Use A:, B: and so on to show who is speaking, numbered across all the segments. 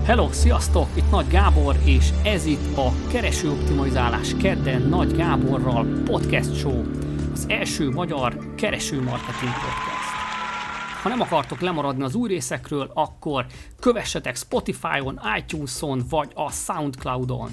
A: Hello, sziasztok! Itt Nagy Gábor, és ez itt a Keresőoptimalizálás kedden Nagy Gáborral podcast show, az első magyar keresőmarketing podcast. Ha nem akartok lemaradni az új részekről, akkor kövessetek Spotify-on, iTunes-on vagy a Soundcloud-on.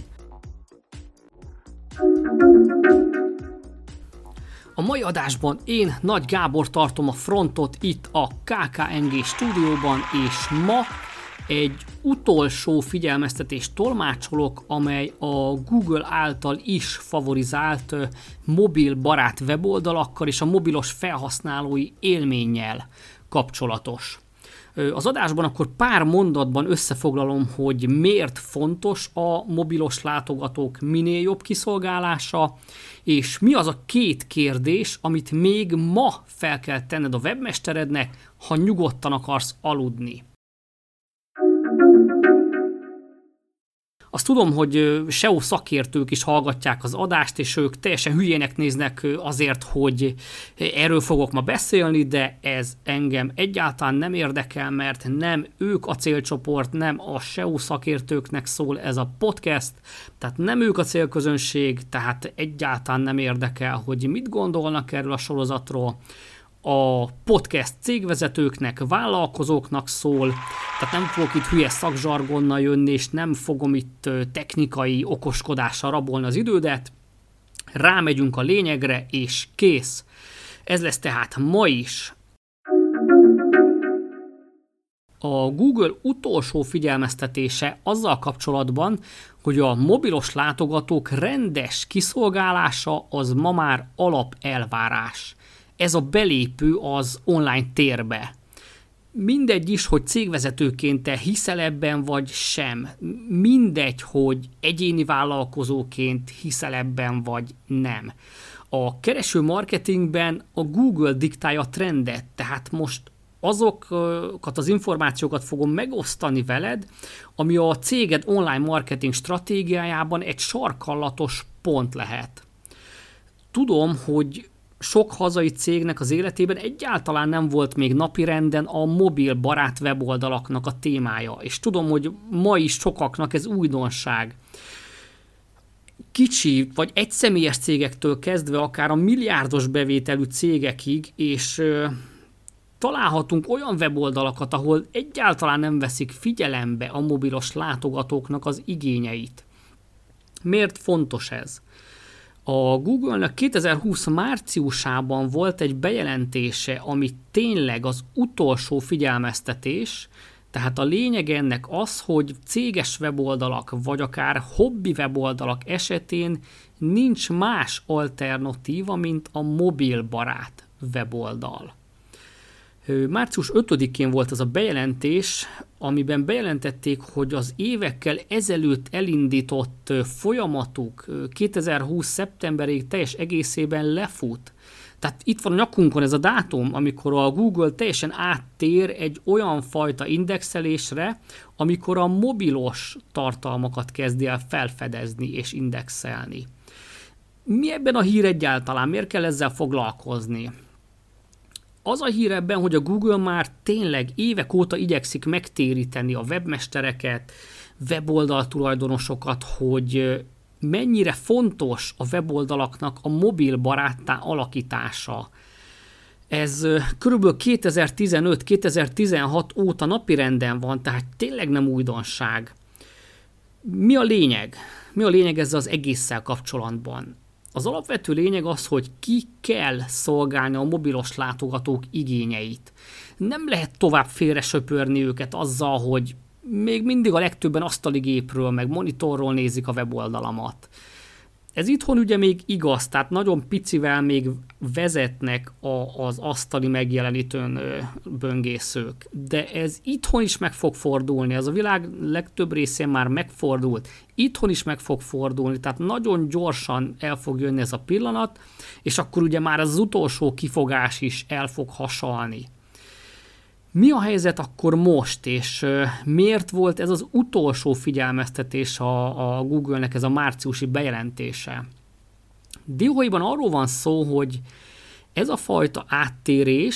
A: A mai adásban én, Nagy Gábor tartom a frontot itt a KKNG stúdióban, és ma egy utolsó figyelmeztetést tolmácsolok, amely a Google által is favorizált mobilbarát weboldalakkal és a mobilos felhasználói élménnyel kapcsolatos. Az adásban akkor pár mondatban összefoglalom, hogy miért fontos a mobilos látogatók minél jobb kiszolgálása, és mi az a két kérdés, amit még ma fel kell tenned a webmesterednek, ha nyugodtan akarsz aludni. Azt tudom, hogy SEO szakértők is hallgatják az adást, és ők teljesen hülyének néznek azért, hogy erről fogok ma beszélni, de ez engem egyáltalán nem érdekel, mert nem ők a célcsoport, nem a SEO szakértőknek szól ez a podcast, tehát nem ők a célközönség, tehát egyáltalán nem érdekel, hogy mit gondolnak erről a sorozatról. A podcast cégvezetőknek, vállalkozóknak szól, tehát nem fogok itt hülye szakzsargonnal jönni, és nem fogom itt technikai okoskodással rabolni az idődet. Rámegyünk a lényegre, és kész. Ez lesz tehát ma is. A Google utolsó figyelmeztetése azzal kapcsolatban, hogy a mobilos látogatók rendes kiszolgálása az ma már alapelvárás. Ez a belépő az online térbe. Mindegy is, hogy cégvezetőként te hiszel ebben vagy sem. Mindegy, hogy egyéni vállalkozóként hiszel ebben vagy nem. A kereső marketingben a Google diktálja a trendet, tehát most azokat az információkat fogom megosztani veled, ami a céged online marketing stratégiájában egy sarkallatos pont lehet. Tudom, hogy sok hazai cégnek az életében egyáltalán nem volt még napirenden a mobilbarát weboldalaknak a témája, és tudom, hogy ma is sokaknak ez újdonság. Kicsi vagy egyszemélyes cégektől kezdve akár a milliárdos bevételű cégekig, és találhatunk olyan weboldalakat, ahol egyáltalán nem veszik figyelembe a mobilos látogatóknak az igényeit. Miért fontos ez? A Google-nek 2020 márciusában volt egy bejelentése, ami tényleg az utolsó figyelmeztetés, tehát a lényeg ennek az, hogy céges weboldalak, vagy akár hobbi weboldalak esetén nincs más alternatíva, mint a mobilbarát weboldal. Március 5-én volt ez a bejelentés, amiben bejelentették, hogy az évekkel ezelőtt elindított folyamatuk 2020. szeptemberig teljes egészében lefut. Tehát itt van a nyakunkon ez a dátum, amikor a Google teljesen áttér egy olyan fajta indexelésre, amikor a mobilos tartalmakat kezdi el felfedezni és indexelni. Mi ebben a hír egyáltalán? Miért kell ezzel foglalkozni? Az a hír ebben, hogy a Google már tényleg évek óta igyekszik megtéríteni a webmestereket, weboldal tulajdonosokat, hogy mennyire fontos a weboldalaknak a mobilbaráttá alakítása. Ez körülbelül 2015-2016 óta napirenden van, tehát tényleg nem újdonság. Mi a lényeg? Mi a lényeg ezzel az egésszel kapcsolatban? Az alapvető lényeg az, hogy ki kell szolgálni a mobilos látogatók igényeit. Nem lehet tovább félresöpörni őket azzal, hogy még mindig a legtöbben asztaligépről, meg monitorról nézik a weboldalamat. Ez itthon ugye még igaz, tehát nagyon picivel még vezetnek az asztali megjelenítőn böngészők. De ez itthon is meg fog fordulni, ez a világ legtöbb részén már megfordult. Itthon is meg fog fordulni, tehát nagyon gyorsan el fog jönni ez a pillanat, és akkor ugye már az utolsó kifogás is el fog hasalni. Mi a helyzet akkor most, és miért volt ez az utolsó figyelmeztetés a Google-nek, ez a márciusi bejelentése? Dióhéjban arról van szó, hogy ez a fajta áttérés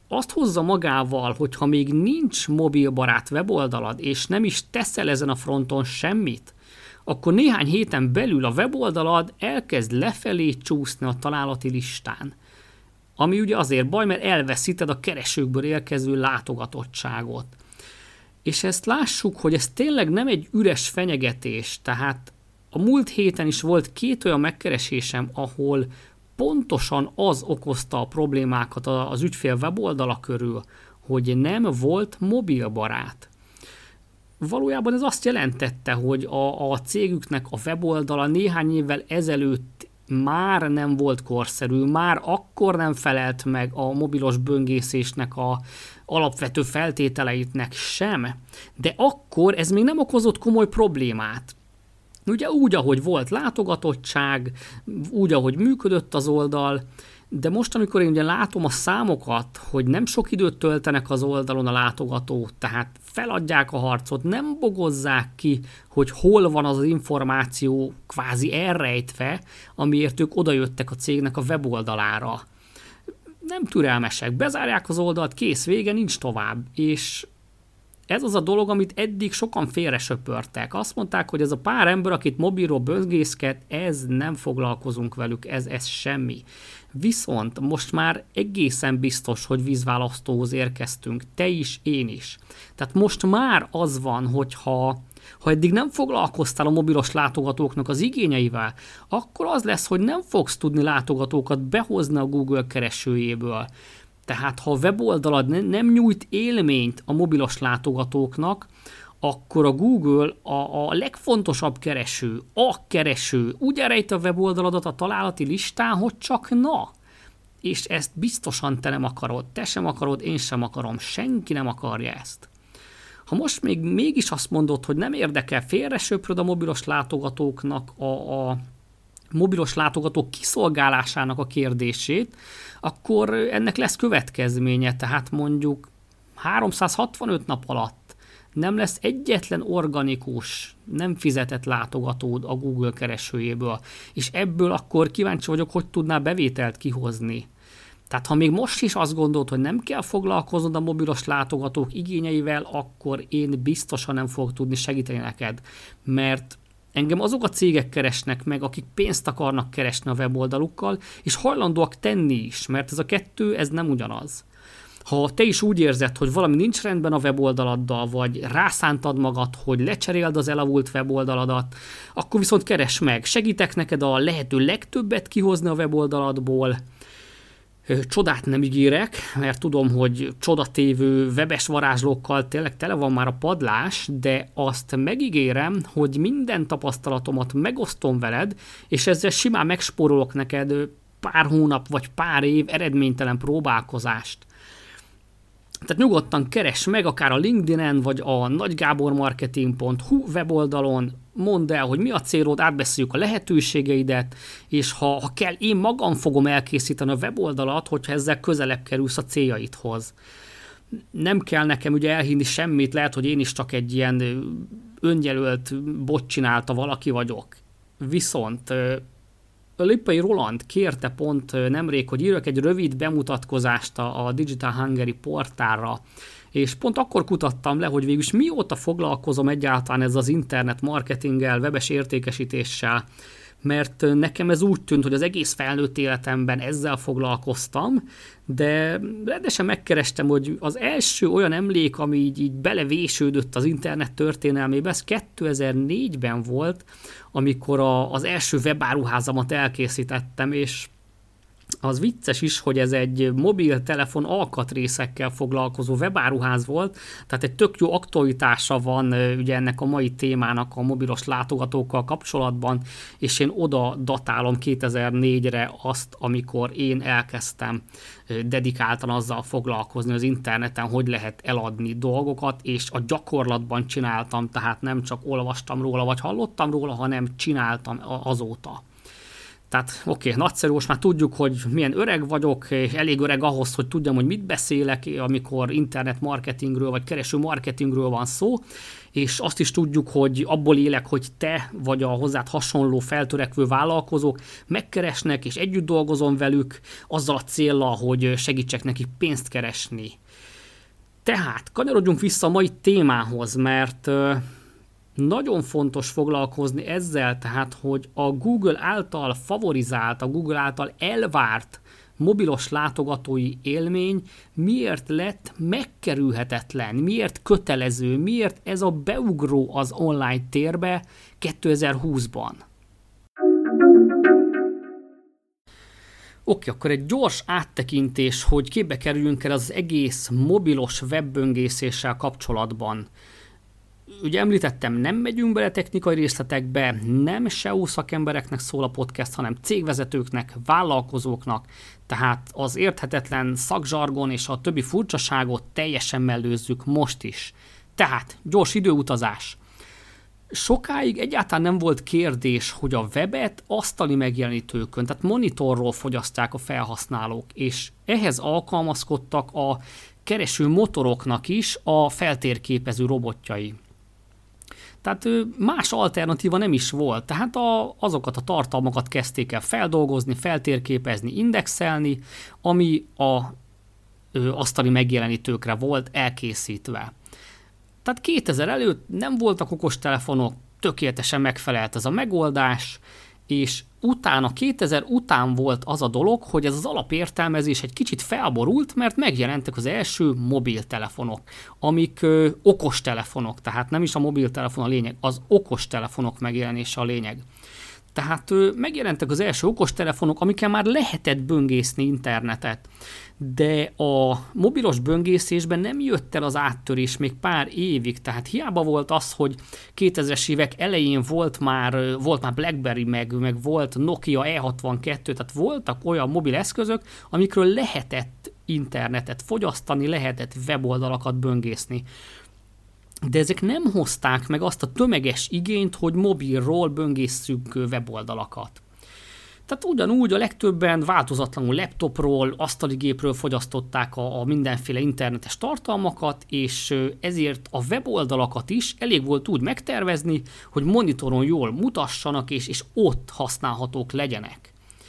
A: azt hozza magával, hogy ha még nincs mobilbarát weboldalad, és nem is teszel ezen a fronton semmit, akkor néhány héten belül a weboldalad elkezd lefelé csúszni a találati listán. Ami ugye azért baj, mert elveszíted a keresőkből érkező látogatottságot. És ezt lássuk, hogy ez tényleg nem egy üres fenyegetés, tehát a múlt héten is volt 2 olyan megkeresésem, ahol pontosan az okozta a problémákat az ügyfél weboldala körül, hogy nem volt mobilbarát. Valójában ez azt jelentette, hogy a cégüknek a weboldala néhány évvel ezelőtt már nem volt korszerű, már akkor nem felelt meg a mobilos böngészésnek a alapvető feltételeitnek sem, de akkor ez még nem okozott komoly problémát. Ugye úgy, ahogy volt látogatottság, úgy, ahogy működött az oldal, de most, amikor én ugye látom a számokat, hogy nem sok időt töltenek az oldalon a látogatók, tehát feladják a harcot, nem bogozzák ki, hogy hol van az információ kvázi elrejtve, amiért ők odajöttek a cégnek a weboldalára. Nem türelmesek, bezárják az oldalt, kész, vége, nincs tovább, és ez az a dolog, amit eddig sokan félresöpörtek. Azt mondták, hogy ez a pár ember, akit mobilról böngészket, ez nem foglalkozunk velük, ez semmi. Viszont most már egészen biztos, hogy vízválasztóhoz érkeztünk. Te is, én is. Tehát most már az van, hogy ha eddig nem foglalkoztál a mobilos látogatóknak az igényeivel, akkor az lesz, hogy nem fogsz tudni látogatókat behozni a Google keresőjéből. Tehát ha a weboldalad nem nyújt élményt a mobilos látogatóknak, akkor a Google a legfontosabb kereső úgy elrejt a weboldaladat a találati listán, hogy csak na. És ezt biztosan te nem akarod, te sem akarod, én sem akarom, senki nem akarja ezt. Ha most mégis azt mondod, hogy nem érdekel, félresöpröd a mobilos látogatóknak a mobilos látogatók kiszolgálásának a kérdését, akkor ennek lesz következménye, tehát mondjuk 365 nap alatt nem lesz egyetlen organikus, nem fizetett látogatód a Google keresőjéből, és ebből akkor kíváncsi vagyok, hogy tudnál bevételt kihozni. Tehát ha még most is azt gondolod, hogy nem kell foglalkoznod a mobilos látogatók igényeivel, akkor én biztosan nem fogok tudni segíteni neked, mert engem azok a cégek keresnek meg, akik pénzt akarnak keresni a weboldalukkal, és hajlandóak tenni is, mert ez a kettő, ez nem ugyanaz. Ha te is úgy érzed, hogy valami nincs rendben a weboldaladdal, vagy rászántad magad, hogy lecseréld az elavult weboldaladat, akkor viszont keresd meg. Segítek neked a lehető legtöbbet kihozni a weboldaladból. Csodát nem ígérek, mert tudom, hogy csodatévő webes varázslókkal tényleg tele van már a padlás, de azt megígérem, hogy minden tapasztalatomat megosztom veled, és ezzel simán megspórolok neked pár hónap vagy pár év eredménytelen próbálkozást. Tehát nyugodtan keresd meg, akár a LinkedIn-en, vagy a nagygábormarketing.hu weboldalon, mondd el, hogy mi a célod, átbeszéljük a lehetőségeidet, és ha kell, én magam fogom elkészíteni a weboldalat, hogyha ezzel közelebb kerülsz a céljaidhoz. Nem kell nekem ugye elhinni semmit, lehet, hogy én is csak egy ilyen önjelölt bot csinálta valaki vagyok. Viszont Lippai Roland kérte pont nemrég, hogy írjak egy rövid bemutatkozást a Digital Hungary portálra, és pont akkor kutattam le, hogy végülis mióta foglalkozom egyáltalán ez az internet marketinggel, webes értékesítéssel, mert nekem ez úgy tűnt, hogy az egész felnőtt életemben ezzel foglalkoztam, de rendesen megkerestem, hogy az első olyan emlék, ami így belevésődött az internet történelmébe, ez 2004-ben volt, amikor az első webáruházamat elkészítettem, és az vicces is, hogy ez egy mobiltelefon alkatrészekkel foglalkozó webáruház volt, tehát egy tök jó aktualitása van ugye ennek a mai témának a mobilos látogatókkal kapcsolatban, és én oda datálom 2004-re azt, amikor én elkezdtem dedikáltan azzal foglalkozni az interneten, hogy lehet eladni dolgokat, és a gyakorlatban csináltam, tehát nem csak olvastam róla, vagy hallottam róla, hanem csináltam azóta. Tehát nagyszerű, most már tudjuk, hogy milyen öreg vagyok, és elég öreg ahhoz, hogy tudjam, hogy mit beszélek, amikor internet marketingről vagy kereső marketingről van szó, és azt is tudjuk, hogy abból élek, hogy te vagy a hozzád hasonló feltörekvő vállalkozók megkeresnek, és együtt dolgozom velük, azzal a céllal, hogy segítsek nekik pénzt keresni. Tehát kanyarodjunk vissza a mai témához, mert nagyon fontos foglalkozni ezzel, tehát, hogy a Google által favorizált, a Google által elvárt mobilos látogatói élmény miért lett megkerülhetetlen, miért kötelező, miért ez a beugró az online térbe 2020-ban. Akkor egy gyors áttekintés, hogy képbe kerüljünk el az egész mobilos webböngészéssel kapcsolatban. Ugye említettem, nem megyünk bele technikai részletekbe, nem SEO szakembereknek szól a podcast, hanem cégvezetőknek, vállalkozóknak, tehát az érthetetlen szakzsargon és a többi furcsaságot teljesen mellőzzük most is. Tehát, gyors időutazás. Sokáig egyáltalán nem volt kérdés, hogy a webet asztali megjelenítőkön, tehát monitorról fogyasztják a felhasználók, és ehhez alkalmazkodtak a kereső motoroknak is a feltérképező robotjai. Tehát más alternatíva nem is volt, tehát azokat a tartalmakat kezdték el feldolgozni, feltérképezni, indexelni, ami a asztali megjelenítőkre volt elkészítve. Tehát 2000 előtt nem voltak okostelefonok, tökéletesen megfelelt ez a megoldás, és utána, 2000 után volt az a dolog, hogy ez az alapértelmezés egy kicsit felborult, mert megjelentek az első mobiltelefonok, amik okostelefonok, tehát nem is a mobiltelefon a lényeg, az okostelefonok megjelenése a lényeg. Tehát megjelentek az első okostelefonok, amikkel már lehetett böngészni internetet, de a mobilos böngészésben nem jött el az áttörés még pár évig, tehát hiába volt az, hogy 2000-es évek elején volt már BlackBerry, meg volt Nokia E62, tehát voltak olyan mobil eszközök, amikről lehetett internetet fogyasztani, lehetett weboldalakat böngészni. De ezek nem hozták meg azt a tömeges igényt, hogy mobilról böngésszünk weboldalakat. Tehát ugyanúgy a legtöbben változatlanul laptopról, asztali gépről fogyasztották a mindenféle internetes tartalmakat, és ezért a weboldalakat is elég volt úgy megtervezni, hogy monitoron jól mutassanak, és ott használhatók legyenek.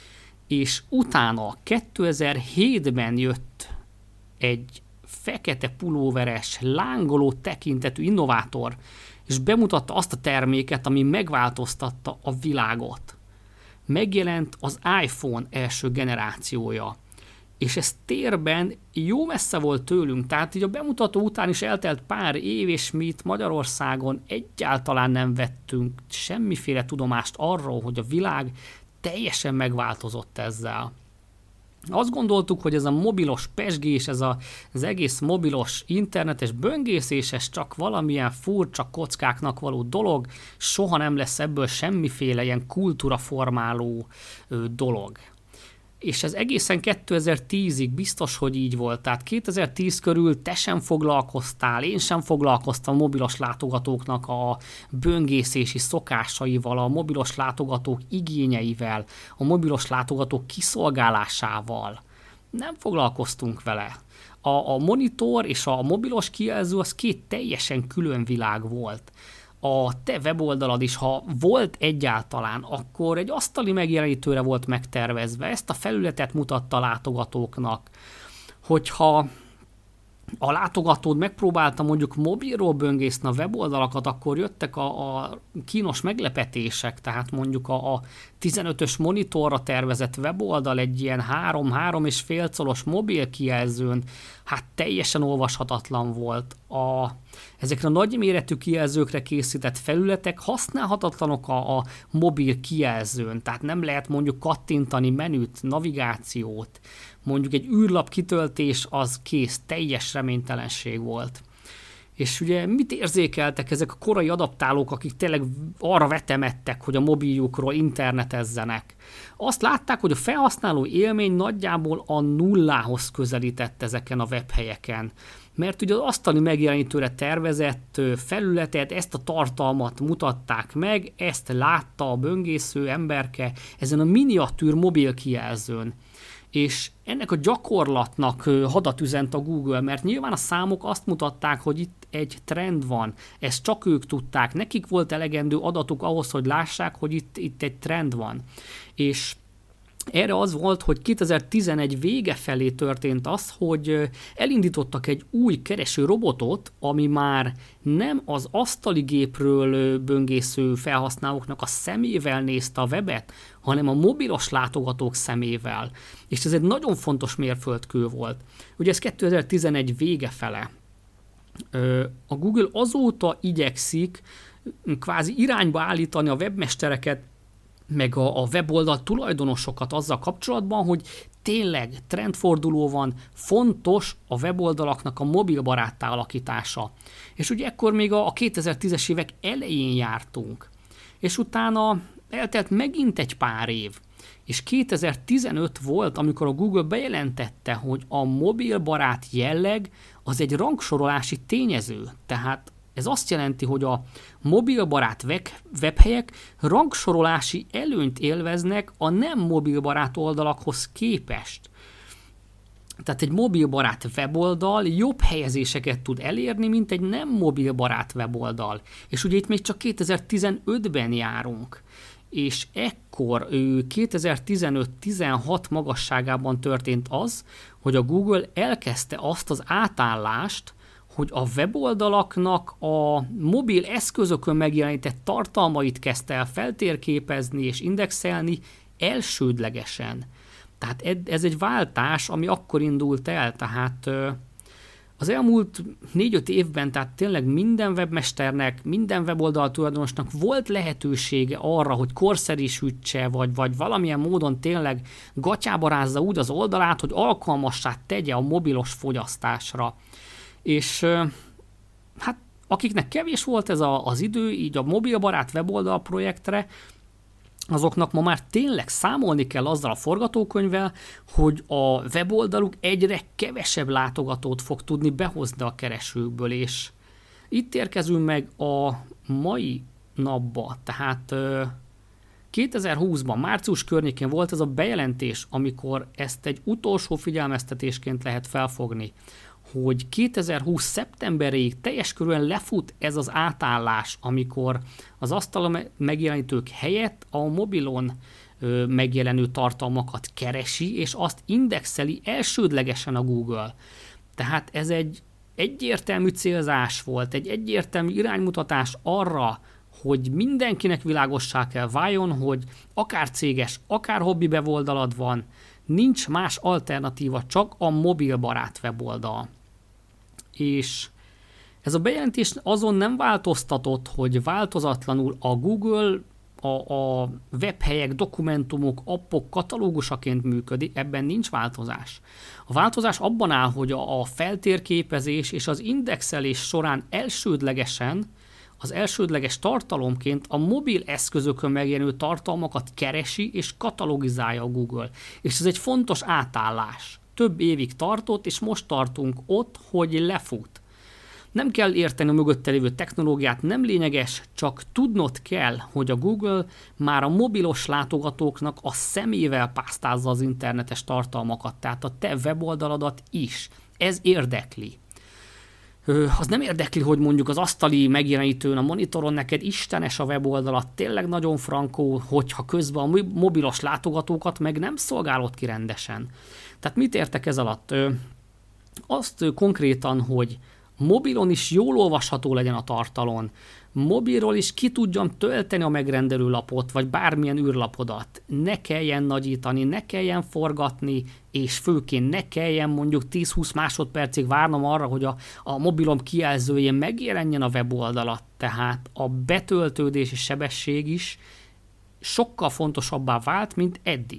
A: És utána 2007-ben jött egy fekete pulóveres, lángoló tekintetű innovátor, és bemutatta azt a terméket, ami megváltoztatta a világot. Megjelent az iPhone első generációja, és ez térben jó messze volt tőlünk, tehát így a bemutató után is eltelt pár év, és mi itt Magyarországon egyáltalán nem vettünk semmiféle tudomást arról, hogy a világ teljesen megváltozott ezzel. Azt gondoltuk, hogy ez a mobilos pezsgés, az egész mobilos internetes böngészés, ez csak valamilyen furcsa kockáknak való dolog, soha nem lesz ebből semmiféle ilyen kultúraformáló dolog. És ez egészen 2010-ig biztos, hogy így volt. Tehát 2010 körül te sem foglalkoztál, én sem foglalkoztam a mobilos látogatóknak a böngészési szokásaival, a mobilos látogatók igényeivel, a mobilos látogatók kiszolgálásával. Nem foglalkoztunk vele. A monitor és a mobilos kijelző az két teljesen külön világ volt. A te weboldalad is, ha volt egyáltalán, akkor egy asztali megjelenítőre volt megtervezve, ezt a felületet mutatta a látogatóknak. Hogyha a látogatód megpróbálta mondjuk mobilról böngészni a weboldalakat, akkor jöttek a kínos meglepetések, tehát mondjuk a 15-ös monitorra tervezett weboldal egy ilyen 3,5 colos mobil kijelzőn, hát teljesen olvashatatlan volt. Ezekre a nagyméretű kijelzőkre készített felületek használhatatlanok a mobil kijelzőn, tehát nem lehet mondjuk kattintani menüt, navigációt, mondjuk egy űrlap kitöltés az kész, teljes reménytelenség volt. És ugye mit érzékeltek ezek a korai adaptálók, akik tényleg arra vetemettek, hogy a mobiljukról internetezzenek? Azt látták, hogy a felhasználó élmény nagyjából a nullához közelített ezeken a webhelyeken. Mert ugye az asztali megjelenítőre tervezett felületet, ezt a tartalmat mutatták meg, ezt látta a böngésző emberke ezen a miniatűr mobil kijelzőn. És ennek a gyakorlatnak hadat üzent a Google, mert nyilván a számok azt mutatták, hogy itt egy trend van. Ezt csak ők tudták. Nekik volt elegendő adatuk ahhoz, hogy lássák, hogy itt egy trend van. És erre az volt, hogy 2011 vége felé történt az, hogy elindítottak egy új kereső robotot, ami már nem az asztali gépről böngésző felhasználóknak a szemével nézte a webet, hanem a mobilos látogatók szemével. És ez egy nagyon fontos mérföldkő volt. Ugye ez 2011 vége fele. A Google azóta igyekszik kvázi irányba állítani a webmestereket, meg a weboldal tulajdonosokat azzal kapcsolatban, hogy tényleg trendforduló van, fontos a weboldalaknak a mobilbaráttá alakítása. És ugye ekkor még a 2010-es évek elején jártunk. És utána eltelt megint egy pár év. És 2015 volt, amikor a Google bejelentette, hogy a mobilbarát jelleg az egy rangsorolási tényező. Tehát ez azt jelenti, hogy a mobilbarát webhelyek rangsorolási előnyt élveznek a nem mobilbarát oldalakhoz képest. Tehát egy mobilbarát weboldal jobb helyezéseket tud elérni, mint egy nem mobilbarát weboldal. És ugye itt még csak 2015-ben járunk. És ekkor 2015-16 magasságában történt az, hogy a Google elkezdte azt az átállást, hogy a weboldalaknak a mobil eszközökön megjelenített tartalmait kezdte el feltérképezni és indexelni elsődlegesen. Tehát ez egy váltás, ami akkor indult el, tehát az elmúlt 4-5 évben, tehát tényleg minden webmesternek, minden weboldal tulajdonosnak volt lehetősége arra, hogy korszerűsítse, vagy valamilyen módon tényleg gatyába rázza úgy az oldalát, hogy alkalmassá tegye a mobilos fogyasztásra. És hát akiknek kevés volt ez az idő, így a mobilbarát weboldal projektre, azoknak ma már tényleg számolni kell azzal a forgatókönyvvel, hogy a weboldaluk egyre kevesebb látogatót fog tudni behozni a keresőkből, és itt érkezünk meg a mai napba, tehát 2020-ban, március környékén volt ez a bejelentés, amikor ezt egy utolsó figyelmeztetésként lehet felfogni, hogy 2020. szeptemberéig teljes körülön lefut ez az átállás, amikor az asztalon megjelenítők helyett a mobilon megjelenő tartalmakat keresi, és azt indexeli elsődlegesen a Google. Tehát ez egy egyértelmű célzás volt, egy egyértelmű iránymutatás arra, hogy mindenkinek világossá kell váljon, hogy akár céges, akár hobbi weboldalad van, nincs más alternatíva, csak a mobilbarát weboldal. És ez a bejelentés azon nem változtatott, hogy változatlanul a Google a webhelyek, dokumentumok, appok katalógusaként működik, ebben nincs változás. A változás abban áll, hogy a feltérképezés és az indexelés során elsődlegesen, az elsődleges tartalomként a mobil eszközökön megjelenő tartalmakat keresi és katalogizálja a Google. És ez egy fontos átállás. Több évig tartott, és most tartunk ott, hogy lefut. Nem kell érteni a mögötte lévő technológiát, nem lényeges, csak tudnod kell, hogy a Google már a mobilos látogatóknak a szemével pásztázza az internetes tartalmakat, tehát a te weboldaladat is. Ez érdekli. Az nem érdekli, hogy mondjuk az asztali megjelenítőn, a monitoron neked istenes a weboldalat, tényleg nagyon frankó, hogyha közben a mobilos látogatókat meg nem szolgálod ki rendesen. Tehát mit értek ez alatt? Azt konkrétan, hogy mobilon is jól olvasható legyen a tartalom, mobilról is ki tudjam tölteni a megrendelő lapot, vagy bármilyen űrlapodat. Ne kelljen nagyítani, ne kelljen forgatni, és főként ne kelljen mondjuk 10-20 másodpercig várnom arra, hogy a mobilom kijelzőjén megjelenjen a weboldalat. Tehát a betöltődési sebesség is sokkal fontosabbá vált, mint eddig.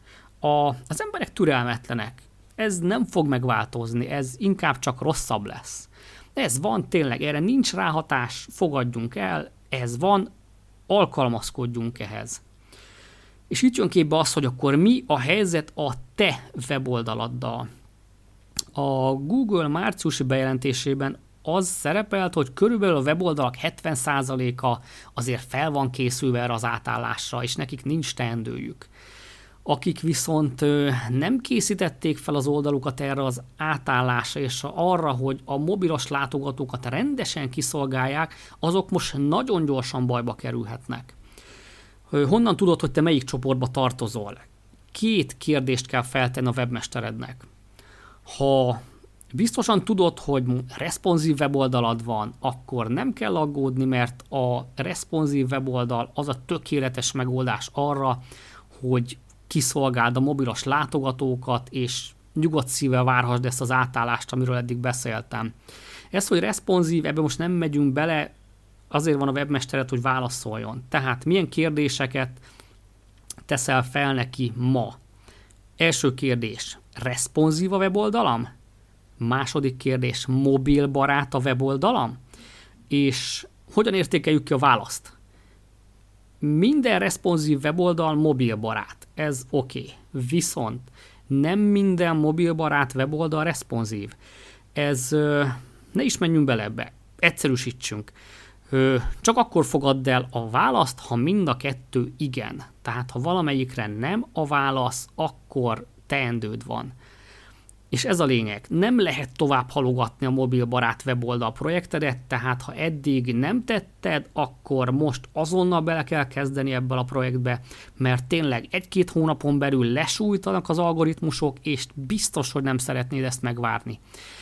A: Az emberek türelmetlenek. Ez nem fog megváltozni, ez inkább csak rosszabb lesz. Ez van tényleg, erre nincs ráhatás, fogadjunk el, ez van, alkalmazkodjunk ehhez. És itt jön képbe az, hogy akkor mi a helyzet a te weboldaladdal. A Google márciusi bejelentésében az szerepelt, hogy körülbelül a weboldalak 70%-a azért fel van készülve erre az átállásra, és nekik nincs teendőjük. Akik viszont nem készítették fel az oldalukat erre az átállásra, és arra, hogy a mobilos látogatókat rendesen kiszolgálják, azok most nagyon gyorsan bajba kerülhetnek. Honnan tudod, hogy te melyik csoportba tartozol? 2 kérdést kell feltenni a webmesterednek. Ha biztosan tudod, hogy responsív weboldalad van, akkor nem kell aggódni, mert a responsív weboldal az a tökéletes megoldás arra, hogy kiszolgáld a mobilos látogatókat, és nyugodt szívvel várhassd ezt az átállást, amiről eddig beszéltem. Ez, hogy responsív, ebbe most nem megyünk bele, azért van a webmestered, hogy válaszoljon. Tehát milyen kérdéseket teszel fel neki ma? Első kérdés, responsív a weboldalam? Második kérdés, mobilbarát a weboldalam? És hogyan értékeljük ki a választ? Minden responsív weboldal mobilbarát, ez oké. Viszont nem minden mobilbarát weboldal responsív. Ez, ne is menjünk bele ebbe, egyszerűsítsünk. Csak akkor fogadd el a választ, ha mind a 2 igen. Tehát ha valamelyikre nem a válasz, akkor teendőd van. És ez a lényeg, nem lehet tovább halogatni a mobilbarát weboldal projektedet, tehát ha eddig nem tetted, akkor most azonnal bele kell kezdeni ebbe a projektbe, mert tényleg 1-2 hónapon belül lesújtanak az algoritmusok, és biztos, hogy nem szeretnéd ezt megvárni.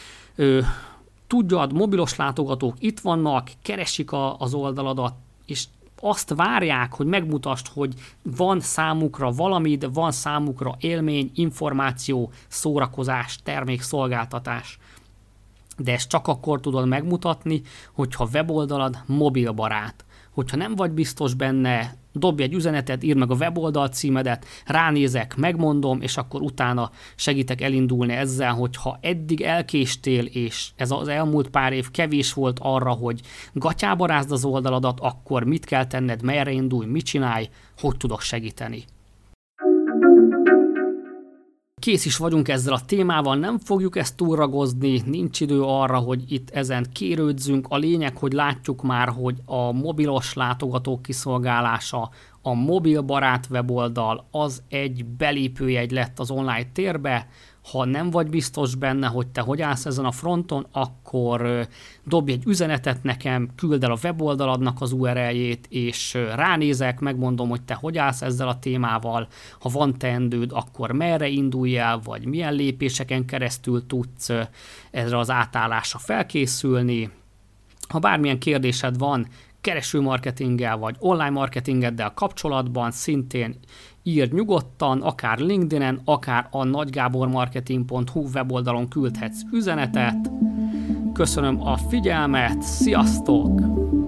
A: Tudjad, mobilos látogatók itt vannak, keresik az oldaladat, és azt várják, hogy megmutasd, hogy van számukra valamid, van számukra élmény, információ, szórakozás, termék, szolgáltatás. De ezt csak akkor tudod megmutatni, hogyha weboldalad mobilbarát. Hogyha nem vagy biztos benne, dobj egy üzenetet, írd meg a weboldal címedet, ránézek, megmondom, és akkor utána segítek elindulni ezzel, hogyha eddig elkéstél, és ez az elmúlt pár év kevés volt arra, hogy gatyába rázd az oldaladat, akkor mit kell tenned, merre indulj, mit csinálj, hogy tudok segíteni. Kész is vagyunk ezzel a témával, nem fogjuk ezt túlragozni, nincs idő arra, hogy itt ezen kérődzünk. A lényeg, hogy látjuk már, hogy a mobilos látogatók kiszolgálása, a mobilbarát weboldal az egy belépőjegy lett az online térbe. Ha nem vagy biztos benne, hogy te hogy állsz ezen a fronton, akkor dobj egy üzenetet nekem, küld el a weboldaladnak az URL-jét, és ránézek, megmondom, hogy te hogy állsz ezzel a témával. Ha van teendőd, akkor merre indulj el, vagy milyen lépéseken keresztül tudsz ezre az átállásra felkészülni. Ha bármilyen kérdésed van, keresőmarketinggel vagy online marketingeddel kapcsolatban, szintén írd nyugodtan, akár LinkedIn-en, akár a nagygábormarketing.hu weboldalon küldhetsz üzenetet. Köszönöm a figyelmet, sziasztok!